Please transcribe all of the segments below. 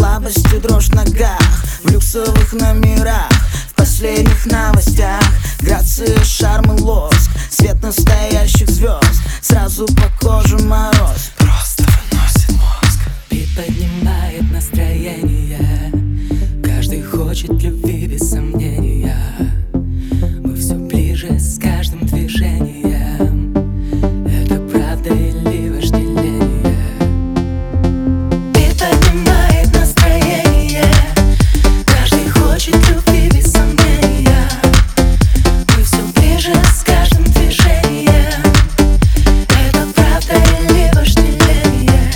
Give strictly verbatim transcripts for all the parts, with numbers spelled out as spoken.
слабость и дрожь в ногах, в люксовых номерах, в последних новостях. Грация, шарм и лоск, свет настоящих звезд, сразу по коже мороз. Просто выносит мозг. Бит поднимает настроение, каждый хочет любви без сомнения. Мы все ближе с каждым движением. Это правда или вожделение? Бит поднимает настроение, каждый хочет любви без сомнения. Мы все ближе с каждым движением. Это правда или вожделение?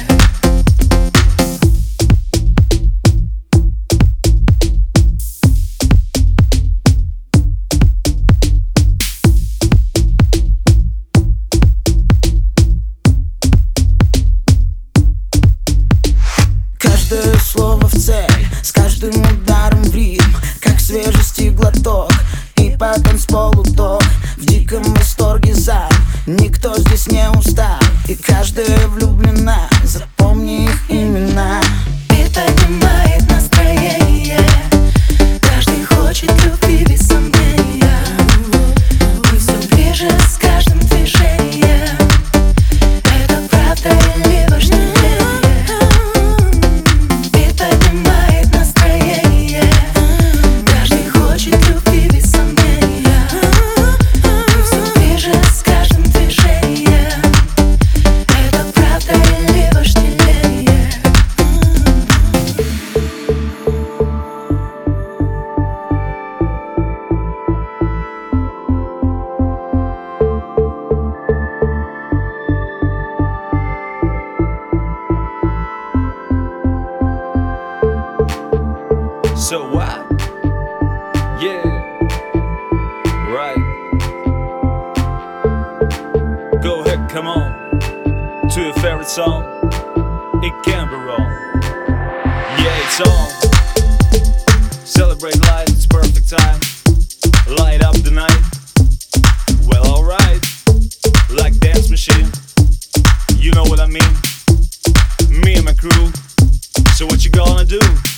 Каждое слово в цель, с каждым ударом в ритм, как свежести глоток, и по танцполу ток. В диком восторге зал, никто здесь не устал, и каждая влюблена, запомни их имена. Бит поднимает настроение, каждый хочет любви без сомнения. Мы все ближе с каждым движением. Это правда или вожделение? Бит поднимает настроение, каждый хочет любви без сомнения. Мы все ближе с каждым движением. Это правда или вожделение? So what? Yeah, right. Go ahead, come on to your favorite song. It can't be wrong. Yeah, it's on. Celebrate life, it's perfect time. Light up the night. Well, alright. Like dance machine. You know what I mean. Me and my crew. So what you gonna do?